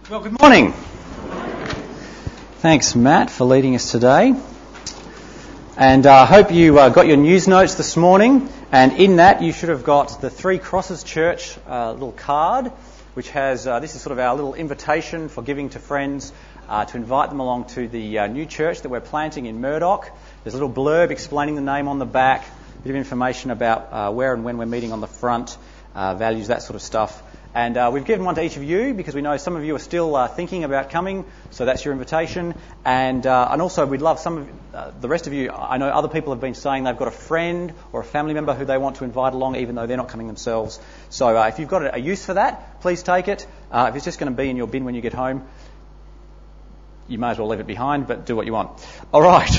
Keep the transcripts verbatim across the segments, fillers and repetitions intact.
Well, good morning. Thanks, Matt, for leading us today. And I uh, hope you uh, got your news notes this morning. And in that, you should have got the Three Crosses Church uh, little card, which has, uh, this is sort of our little invitation for giving to friends uh, to invite them along to the uh, new church that we're planting in Murdoch. There's a little blurb explaining the name on the back, a bit of information about uh, where and when we're meeting on the front, uh, values, that sort of stuff. And uh, we've given one to each of you because we know some of you are still uh, thinking about coming, so that's your invitation. And uh, and also we'd love some of uh, the rest of you. I know other people have been saying they've got a friend or a family member who they want to invite along, even though they're not coming themselves. So uh, if you've got a, a use for that, please take it. Uh, if it's just going to be in your bin when you get home, you may as well leave it behind, but do what you want. All right.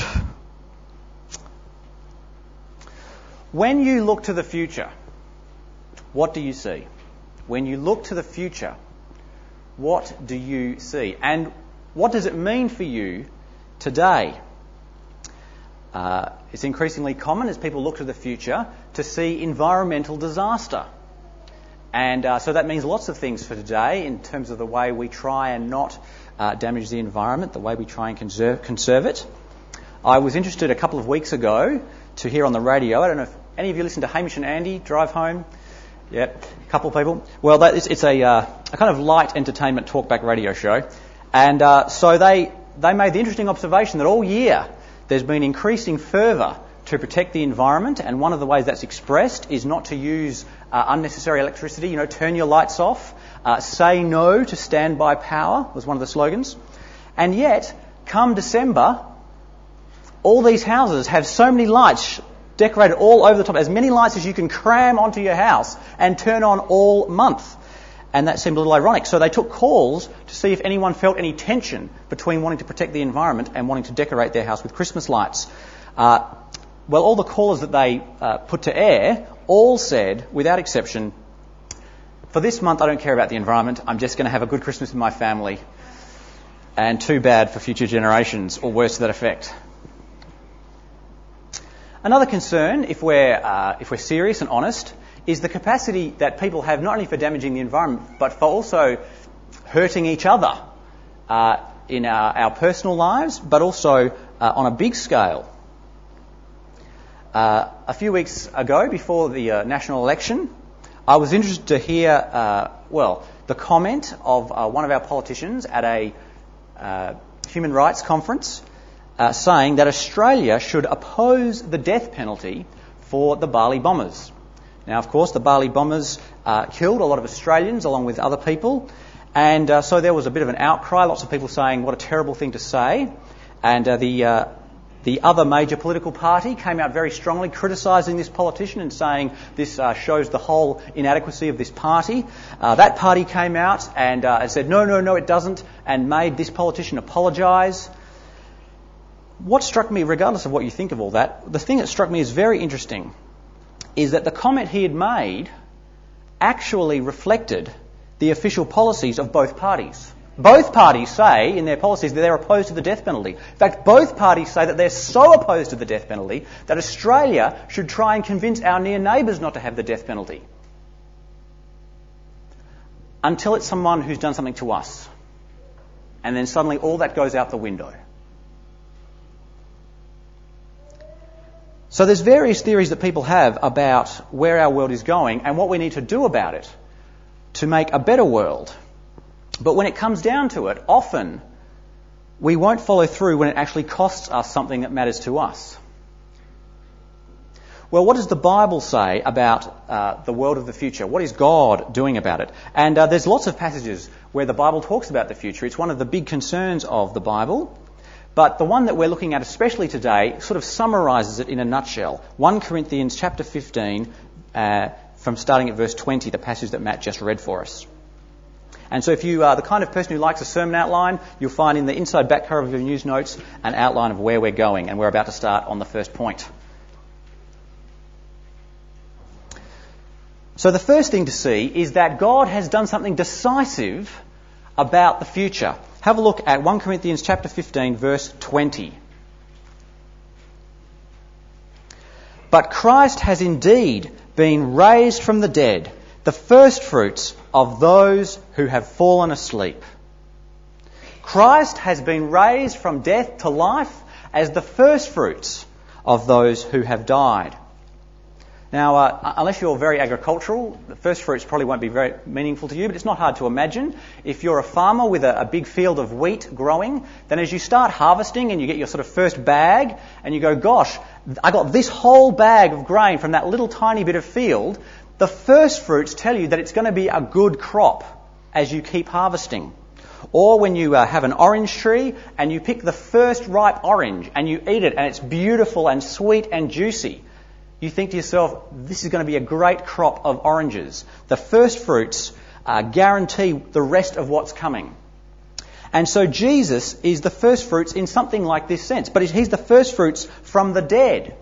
When you look to the future, what do you see? When you look to the future, what do you see? And what does it mean for you today? Uh, it's increasingly common as people look to the future to see environmental disaster. And uh, so that means lots of things for today in terms of the way we try and not uh, damage the environment, the way we try and conserve, conserve it. I was interested a couple of weeks ago to hear on the radio, I don't know if any of you listen to Hamish and Andy drive home. Yep, a couple of people. Well, that is, it's a, uh, a kind of light entertainment talkback radio show. And uh, so they, they made the interesting observation that all year there's been increasing fervour to protect the environment, and one of the ways that's expressed is not to use uh, unnecessary electricity, you know, turn your lights off, uh, say no to standby power was one of the slogans. And yet, come December, all these houses have so many lights decorated all over the top, as many lights as you can cram onto your house and turn on all month. And that seemed a little ironic. So they took calls to see if anyone felt any tension between wanting to protect the environment and wanting to decorate their house with Christmas lights. Uh, well, all the callers that they uh, put to air all said, without exception, for this month I don't care about the environment, I'm just going to have a good Christmas with my family. And too bad for future generations, or worse to that effect. Another concern, if we're uh, if we're serious and honest, is the capacity that people have not only for damaging the environment, but for also hurting each other uh, in our, our personal lives, but also uh, on a big scale. Uh, a few weeks ago, before the uh, national election, I was interested to hear, uh, well, the comment of uh, one of our politicians at a uh, human rights conference, Uh, saying that Australia should oppose the death penalty for the Bali bombers. Now, of course, the Bali bombers uh, killed a lot of Australians along with other people, and uh, so there was a bit of an outcry, lots of people saying what a terrible thing to say, and uh, the uh, the other major political party came out very strongly criticising this politician and saying this uh, shows the whole inadequacy of this party. Uh, that party came out and, uh, and said, no, no, no, it doesn't, and made this politician apologise. What struck me, regardless of what you think of all that, the thing that struck me as very interesting is that the comment he had made actually reflected the official policies of both parties. Both parties say in their policies that they're opposed to the death penalty. In fact, both parties say that they're so opposed to the death penalty that Australia should try and convince our near neighbours not to have the death penalty. Until it's someone who's done something to us. And then suddenly all that goes out the window. So there's various theories that people have about where our world is going and what we need to do about it to make a better world. But when it comes down to it, often we won't follow through when it actually costs us something that matters to us. Well, what does the Bible say about uh, the world of the future? What is God doing about it? And uh, there's lots of passages where the Bible talks about the future. It's one of the big concerns of the Bible. But the one that we're looking at especially today sort of summarises it in a nutshell. First Corinthians chapter fifteen, uh, from starting at verse twenty, the passage that Matt just read for us. And so if you are the kind of person who likes a sermon outline, you'll find in the inside back cover of your news notes an outline of where we're going, and we're about to start on the first point. So the first thing to see is that God has done something decisive about the future. Have a look at First Corinthians chapter fifteen, verse twenty. But Christ has indeed been raised from the dead, the firstfruits of those who have fallen asleep. Christ has been raised from death to life as the first fruits of those who have died. Now, uh, unless you're very agricultural, the first fruits probably won't be very meaningful to you, but it's not hard to imagine. If you're a farmer with a, a big field of wheat growing, then as you start harvesting and you get your sort of first bag, and you go, gosh, I got this whole bag of grain from that little tiny bit of field, the first fruits tell you that it's going to be a good crop as you keep harvesting. Or when you uh, have an orange tree and you pick the first ripe orange and you eat it and it's beautiful and sweet and juicy, you think to yourself, this is going to be a great crop of oranges. The first fruits uh, guarantee the rest of what's coming. And so Jesus is the first fruits in something like this sense. But he's the first fruits from the dead.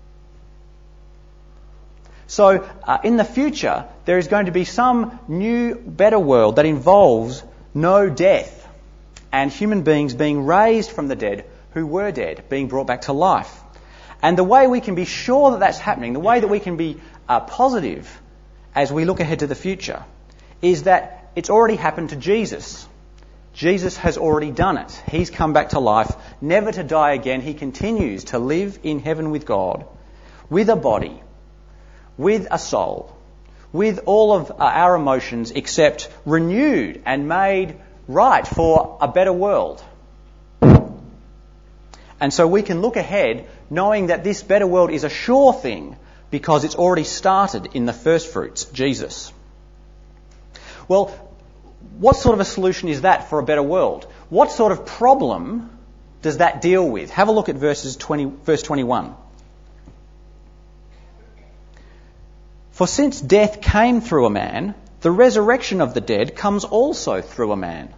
So uh, in the future, there is going to be some new, better world that involves no death and human beings being raised from the dead who were dead, being brought back to life. And the way we can be sure that that's happening, the way that we can be uh, positive as we look ahead to the future, is that it's already happened to Jesus. Jesus has already done it. He's come back to life, never to die again. He continues to live in heaven with God, with a body, with a soul, with all of uh, our emotions except renewed and made right for a better world. And so we can look ahead knowing that this better world is a sure thing because it's already started in the first fruits, Jesus. Well, what sort of a solution is that for a better world? What sort of problem does that deal with? Have a look at verses twenty, verse twenty-one. For since death came through a man, the resurrection of the dead comes also through a man.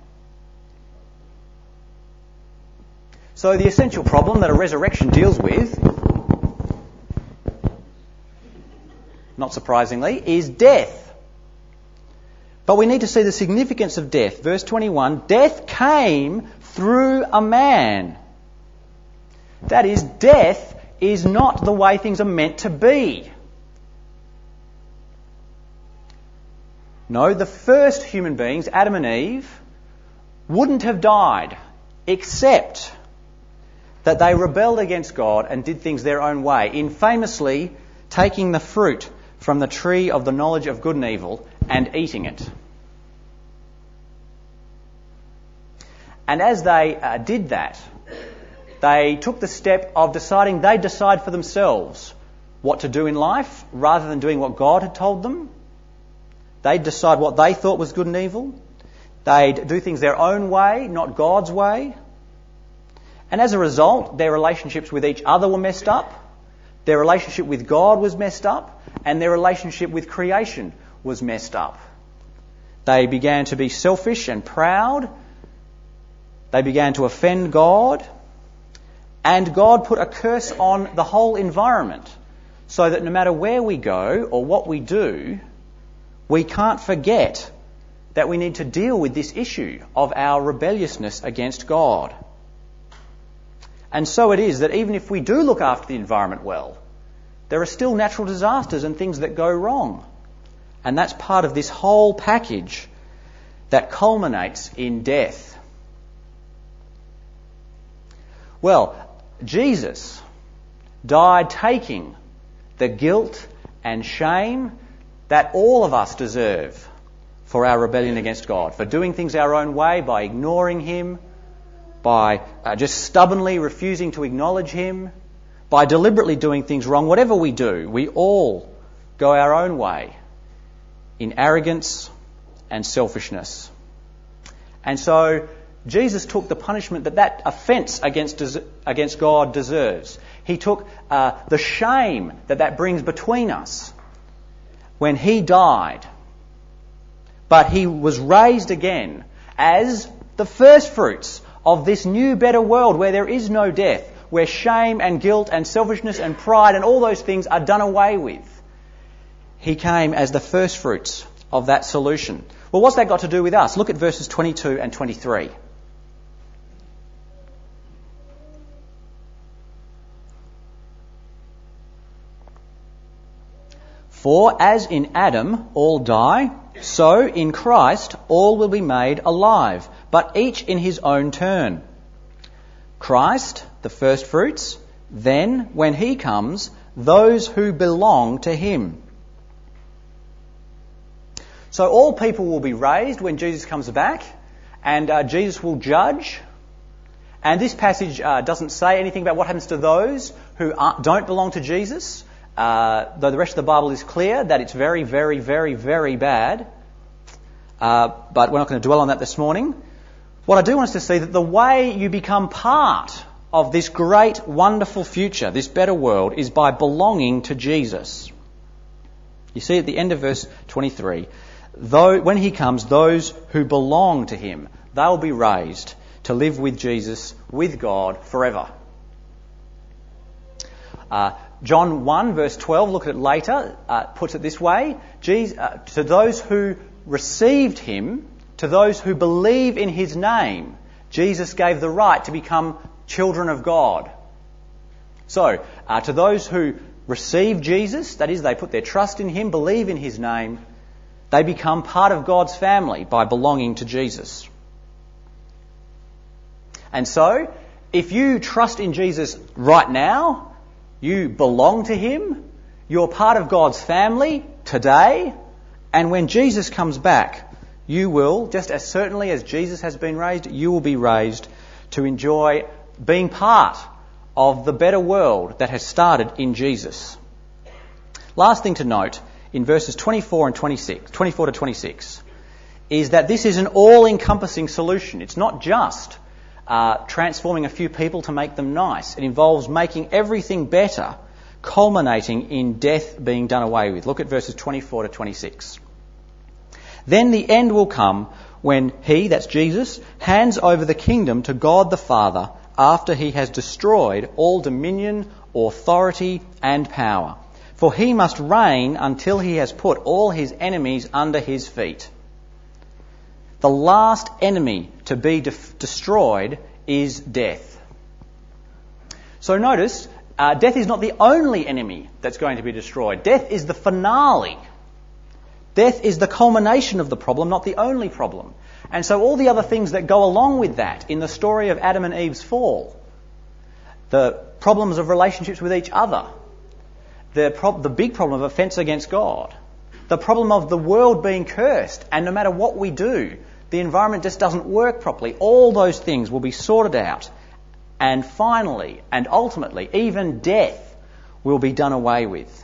So the essential problem that a resurrection deals with, not surprisingly, is death. But we need to see the significance of death. Verse twenty-one, death came through a man. That is, death is not the way things are meant to be. No, the first human beings, Adam and Eve, wouldn't have died except that they rebelled against God and did things their own way, in famously taking the fruit from the tree of the knowledge of good and evil and eating it. And as they uh, did that, they took the step of deciding they'd decide for themselves what to do in life rather than doing what God had told them. They'd decide what they thought was good and evil. They'd do things their own way, not God's way. And as a result, their relationships with each other were messed up, their relationship with God was messed up, and their relationship with creation was messed up. They began to be selfish and proud. They began to offend God. And God put a curse on the whole environment so that no matter where we go or what we do, we can't forget that we need to deal with this issue of our rebelliousness against God. And so it is that even if we do look after the environment well, there are still natural disasters and things that go wrong. And that's part of this whole package that culminates in death. Well, Jesus died taking the guilt and shame that all of us deserve for our rebellion against God, for doing things our own way, by ignoring Him, by uh, just stubbornly refusing to acknowledge Him, by deliberately doing things wrong. Whatever we do, we all go our own way in arrogance and selfishness. And so Jesus took the punishment that that offence against, against God deserves. He took uh, the shame that that brings between us when He died. But He was raised again as the first fruits of this new, better world where there is no death, where shame and guilt and selfishness and pride and all those things are done away with. He came as the first fruits of that solution. Well, what's that got to do with us? Look at verses twenty-two and twenty-three. For as in Adam all die, So, in Christ, all will be made alive, but each in his own turn. Christ, the first fruits, then, when he comes, those who belong to him. So all people will be raised when Jesus comes back, and uh, Jesus will judge. And this passage uh, doesn't say anything about what happens to those who aren't, don't belong to Jesus, uh, though the rest of the Bible is clear that it's very, very, very, very bad. Uh, but we're not going to dwell on that this morning. What I do want us to see that the way you become part of this great, wonderful future, this better world, is by belonging to Jesus. You see at the end of verse twenty-three, though when he comes, those who belong to him, they'll be raised to live with Jesus, with God, forever. Uh, John one, verse twelve, look at it later, uh, puts it this way, Jesus, uh, to those who received him, to those who believe in his name, Jesus gave the right to become children of God. So, uh, to those who receive Jesus, that is, they put their trust in him, believe in his name, they become part of God's family by belonging to Jesus. And so, if you trust in Jesus right now, you belong to him, you're part of God's family today, and when Jesus comes back, you will, just as certainly as Jesus has been raised, you will be raised to enjoy being part of the better world that has started in Jesus. Last thing to note, in verses twenty-four and twenty-six, twenty-four to twenty-six, is that this is an all-encompassing solution. It's not just uh, transforming a few people to make them nice. It involves making everything better, culminating in death being done away with. Look at verses twenty-four to twenty-six. Then the end will come when he, that's Jesus, hands over the kingdom to God the Father after he has destroyed all dominion, authority and power. For he must reign until he has put all his enemies under his feet. The last enemy to be de- destroyed is death. So notice, uh, death is not the only enemy that's going to be destroyed. Death is the finale. Death is the culmination of the problem, not the only problem. And so all the other things that go along with that in the story of Adam and Eve's fall, the problems of relationships with each other, the, pro- the big problem of offence against God, the problem of the world being cursed, and no matter what we do, the environment just doesn't work properly, all those things will be sorted out. And finally, and ultimately, even death will be done away with.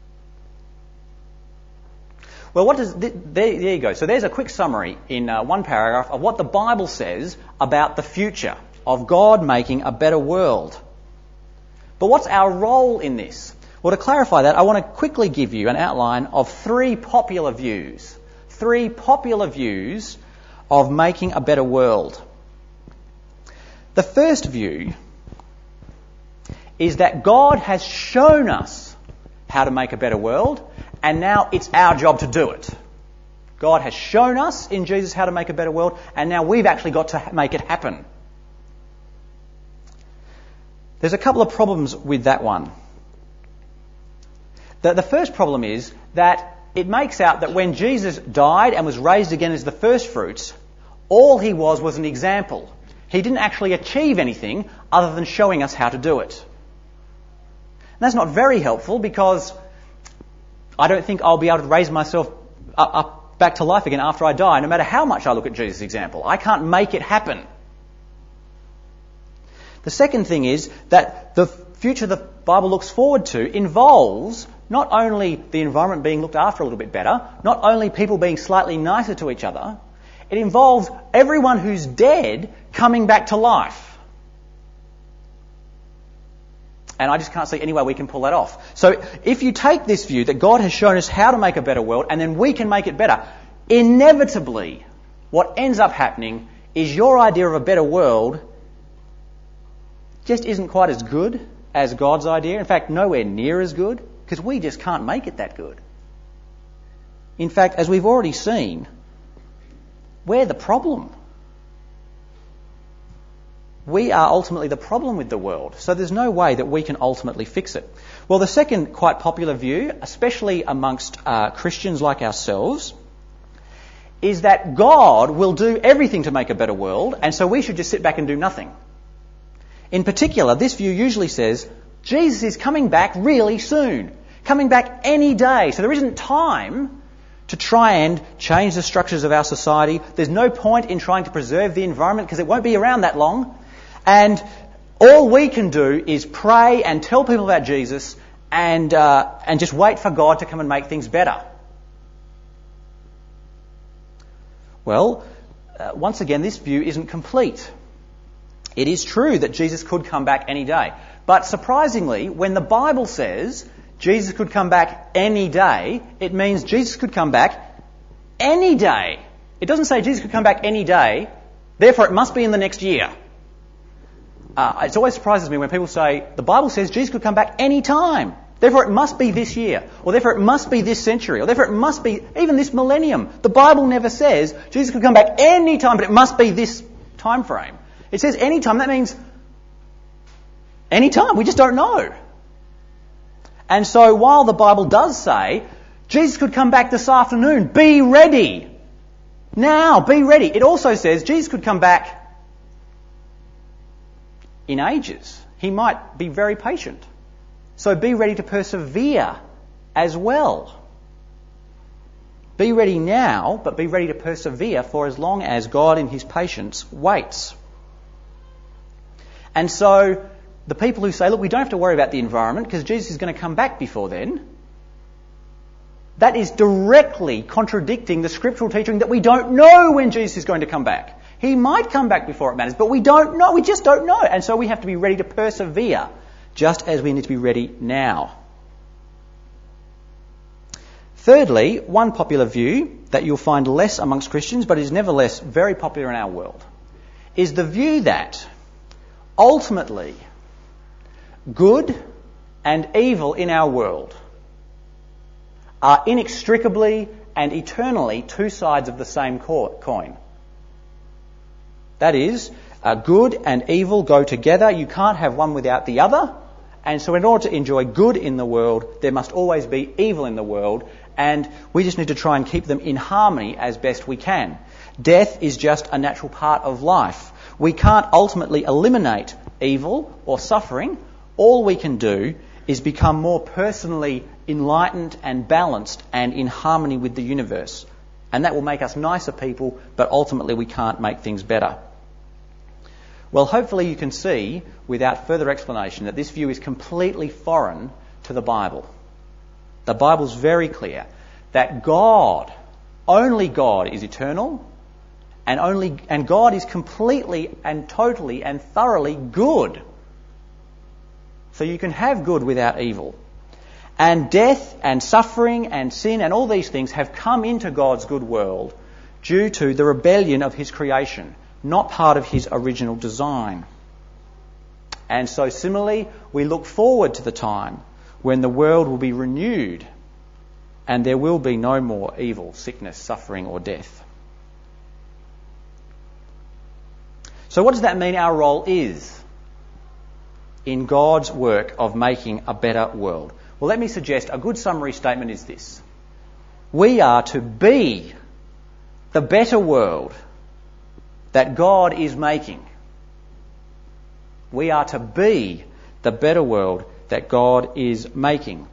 Well, what does th- there, there you go. So there's a quick summary in uh, one paragraph of what the Bible says about the future of God making a better world. But what's our role in this? Well, to clarify that, I want to quickly give you an outline of three popular views. Three popular views of making a better world. The first view is that God has shown us how to make a better world, and now it's our job to do it. God has shown us in Jesus how to make a better world, and now we've actually got to make it happen. There's a couple of problems with that one. The, the first problem is that it makes out that when Jesus died and was raised again as the first fruits, all he was was an example. He didn't actually achieve anything other than showing us how to do it. And that's not very helpful, because I don't think I'll be able to raise myself up, up back to life again after I die, no matter how much I look at Jesus' example. I can't make it happen. The second thing is that the future the Bible looks forward to involves not only the environment being looked after a little bit better, not only people being slightly nicer to each other, it involves everyone who's dead coming back to life. And I just can't see any way we can pull that off. So if you take this view that God has shown us how to make a better world and then we can make it better, inevitably what ends up happening is your idea of a better world just isn't quite as good as God's idea. In fact, nowhere near as good, because we just can't make it that good. In fact, as we've already seen, we're the problem. We are ultimately the problem with the world, so there's no way that we can ultimately fix it. Well, the second quite popular view, especially amongst uh, Christians like ourselves, is that God will do everything to make a better world, and so we should just sit back and do nothing. In particular, this view usually says Jesus is coming back really soon, coming back any day, so there isn't time to try and change the structures of our society. There's no point in trying to preserve the environment because it won't be around that long. And all we can do is pray and tell people about Jesus and uh, and just wait for God to come and make things better. Well, uh, once again, this view isn't complete. It is true that Jesus could come back any day. But surprisingly, when the Bible says Jesus could come back any day, it means Jesus could come back any day. It doesn't say Jesus could come back any day, therefore it must be in the next year. Uh, it always surprises me when people say, the Bible says Jesus could come back any time, therefore it must be this year, or therefore it must be this century, or therefore it must be even this millennium. The Bible never says Jesus could come back any time, but it must be this time frame. It says any time, that means any time, we just don't know. And so while the Bible does say, Jesus could come back this afternoon, be ready. Now, be ready. It also says Jesus could come back in ages. He might be very patient. So be ready to persevere as well. Be ready now, but be ready to persevere for as long as God in his patience waits. And so the people who say, look, we don't have to worry about the environment because Jesus is going to come back before then, that is directly contradicting the scriptural teaching that we don't know when Jesus is going to come back. He might come back before it matters, but we don't know. We just don't know. And so we have to be ready to persevere, just as we need to be ready now. Thirdly, one popular view that you'll find less amongst Christians, but is nevertheless very popular in our world, is the view that ultimately good and evil in our world are inextricably and eternally two sides of the same coin. That is, uh, good and evil go together. You can't have one without the other. And so in order to enjoy good in the world, there must always be evil in the world. And we just need to try and keep them in harmony as best we can. Death is just a natural part of life. We can't ultimately eliminate evil or suffering. All we can do is become more personally enlightened and balanced and in harmony with the universe. And that will make us nicer people, but ultimately we can't make things better. Well, hopefully you can see, without further explanation, that this view is completely foreign to the Bible. The Bible's very clear that God, only God is eternal, and only and God is completely and totally and thoroughly good. So you can have good without evil. And death and suffering and sin and all these things have come into God's good world due to the rebellion of his creation, not part of his original design. And so similarly, we look forward to the time when the world will be renewed and there will be no more evil, sickness, suffering or death. So what does that mean our role is in God's work of making a better world? Well, let me suggest a good summary statement is this. We are to be the better world that God is making. We are to be the better world that God is making.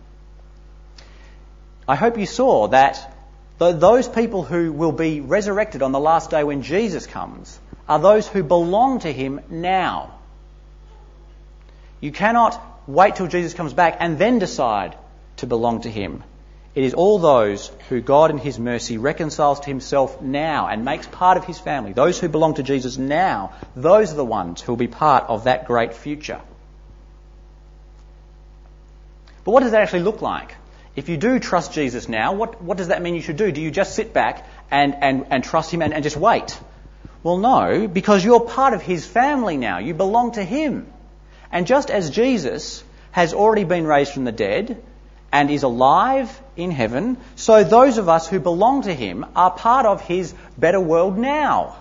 I hope you saw that those people who will be resurrected on the last day when Jesus comes are those who belong to him now. You cannot wait till Jesus comes back and then decide to belong to him. It is all those who God in his mercy reconciles to himself now and makes part of his family. Those who belong to Jesus now, those are the ones who will be part of that great future. But what does that actually look like? If you do trust Jesus now, what, what does that mean you should do? Do you just sit back and, and, and trust him and, and just wait? Well, no, because you're part of his family now. You belong to him. And just as Jesus has already been raised from the dead and is alive in heaven, so those of us who belong to him are part of his better world now.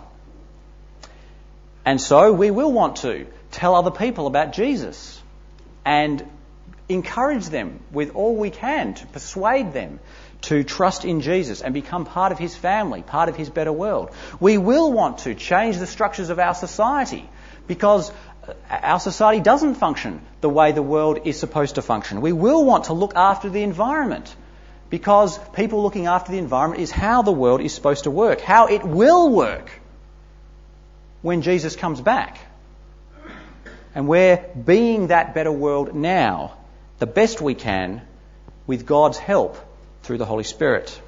And so we will want to tell other people about Jesus and encourage them with all we can to persuade them to trust in Jesus and become part of his family, part of his better world. We will want to change the structures of our society because our society doesn't function the way the world is supposed to function. We will want to look after the environment because people looking after the environment is how the world is supposed to work, how it will work when Jesus comes back. And we're being that better world now, the best we can, with God's help through the Holy Spirit.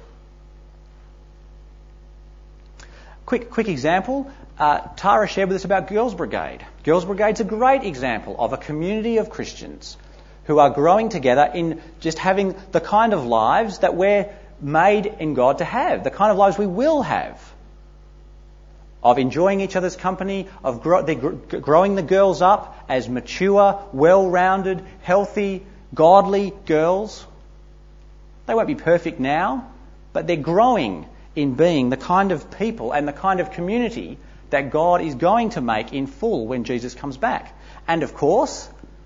Quick, quick example. Uh, Tara shared with us about Girls Brigade. Girls Brigade's a great example of a community of Christians who are growing together in just having the kind of lives that we're made in God to have, the kind of lives we will have, of enjoying each other's company, of grow, they're gr- growing the girls up as mature, well-rounded, healthy, godly girls. They won't be perfect now, but they're growing in being the kind of people and the kind of community that God is going to make in full when Jesus comes back. And of course,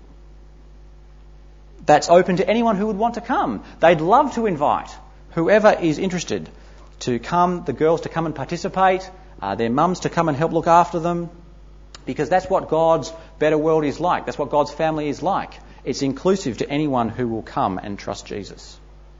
that's open to anyone who would want to come. They'd love to invite whoever is interested to come, the girls to come and participate, uh, their mums to come and help look after them, because that's what God's better world is like. That's what God's family is like. It's inclusive to anyone who will come and trust Jesus.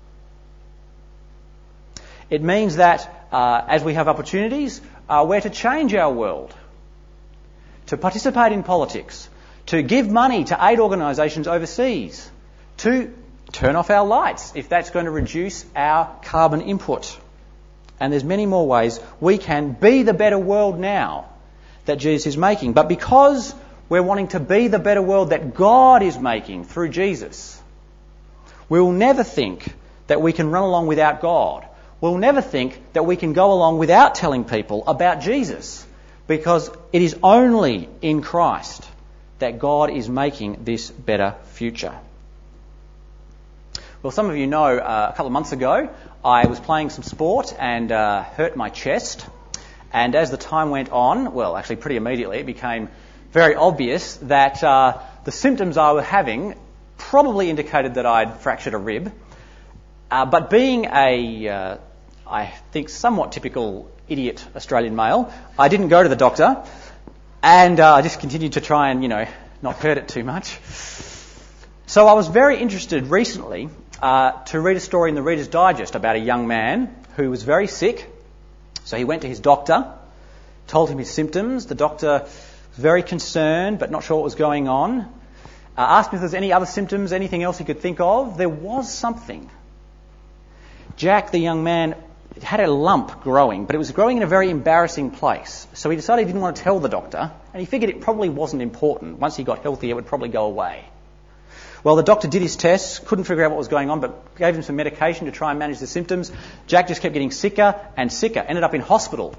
It means that uh, as we have opportunities, uh, we're to change our world, to participate in politics, to give money to aid organisations overseas, to turn off our lights if that's going to reduce our carbon input. And there's many more ways we can be the better world now that Jesus is making. But because we're wanting to be the better world that God is making through Jesus, we will never think that we can run along without God. We'll never think that we can go along without telling people about Jesus, because it is only in Christ that God is making this better future. Well, some of you know uh, a couple of months ago I was playing some sport and uh, hurt my chest. And as the time went on, well, actually pretty immediately, it became very obvious that uh, the symptoms I was having probably indicated that I'd fractured a rib. Uh, but being a, uh, I think, somewhat typical idiot Australian male, I didn't go to the doctor, and uh, I just continued to try and, you know, not hurt it too much. So I was very interested recently uh, to read a story in the Reader's Digest about a young man who was very sick. So he went to his doctor, told him his symptoms. The doctor was very concerned, but not sure what was going on. Uh, asked him if there was any other symptoms, anything else he could think of. There was something. Jack, the young man, had a lump growing, but it was growing in a very embarrassing place. So he decided he didn't want to tell the doctor, and he figured it probably wasn't important. Once he got healthy, it would probably go away. Well, the doctor did his tests, couldn't figure out what was going on, but gave him some medication to try and manage the symptoms. Jack just kept getting sicker and sicker, ended up in hospital.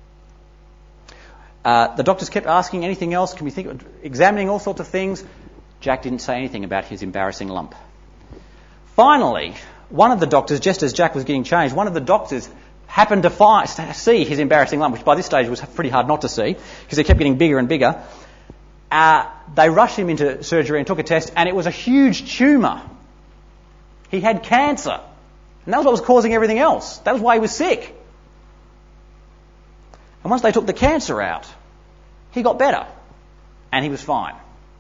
Uh, the doctors kept asking anything else, can we think of examining all sorts of things. Jack didn't say anything about his embarrassing lump. Finally, one of the doctors, just as Jack was getting changed, one of the doctors happened to find, see his embarrassing lump, which by this stage was pretty hard not to see, because it kept getting bigger and bigger. Uh, they rushed him into surgery and took a test, and it was a huge tumour. He had cancer. And that was what was causing everything else. That was why he was sick. And once they took the cancer out, he got better. And he was fine.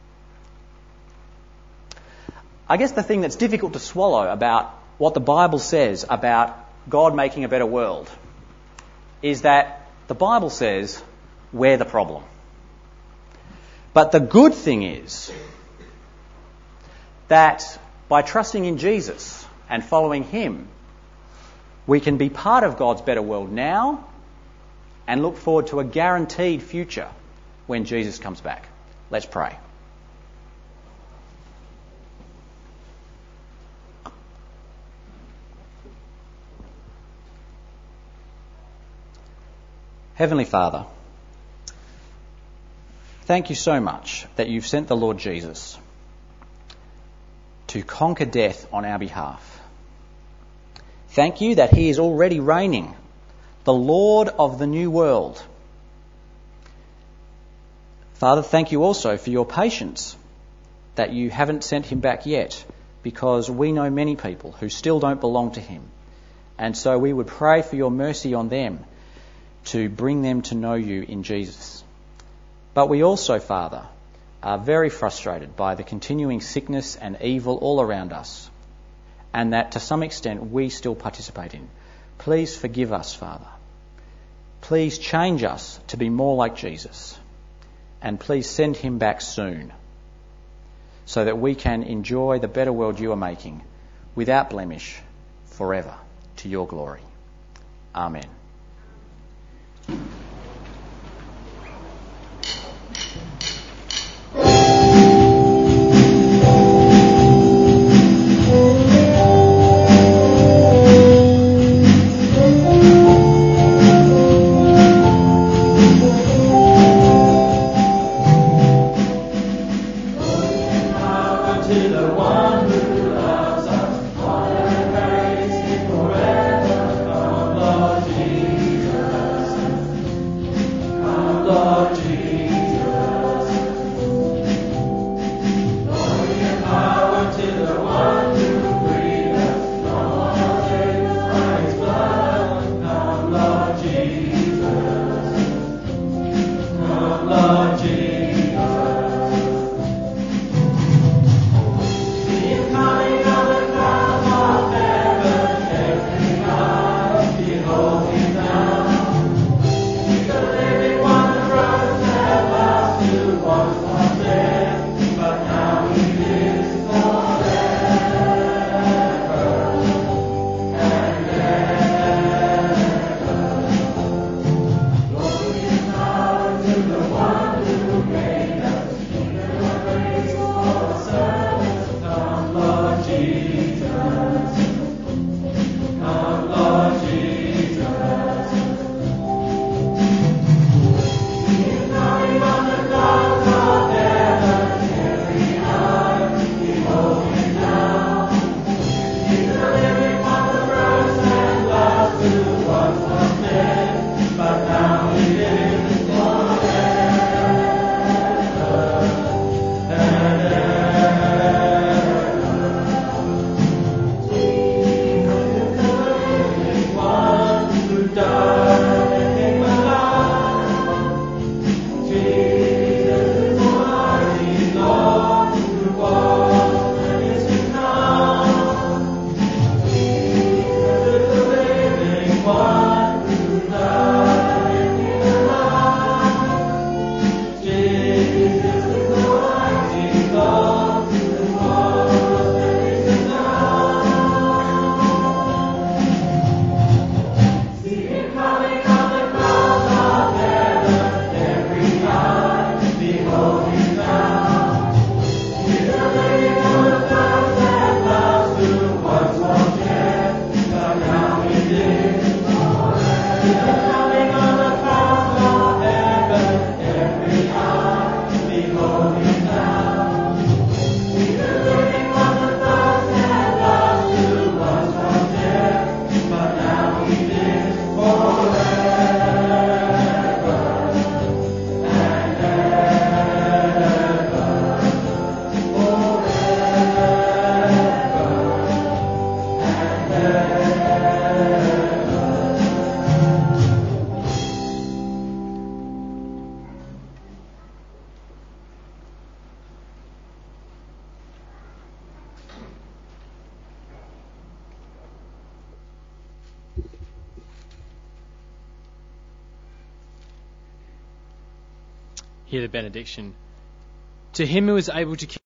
I guess the thing that's difficult to swallow about what the Bible says about God making a better world is that the Bible says we're the problem. But the good thing is that by trusting in Jesus and following him, we can be part of God's better world now and look forward to a guaranteed future when Jesus comes back. Let's pray. Heavenly Father, thank you so much that you've sent the Lord Jesus to conquer death on our behalf. Thank you that he is already reigning, the Lord of the new world. Father, thank you also for your patience, that you haven't sent him back yet, because we know many people who still don't belong to him And so we would pray for your mercy on them to bring them to know you in Jesus. But we also, Father, are very frustrated by the continuing sickness and evil all around us, and that to some extent we still participate in. Please forgive us, Father. Please change us to be more like Jesus, and please send him back soon so that we can enjoy the better world you are making without blemish forever to your glory. Amen. Hear the benediction. To him who is able to keep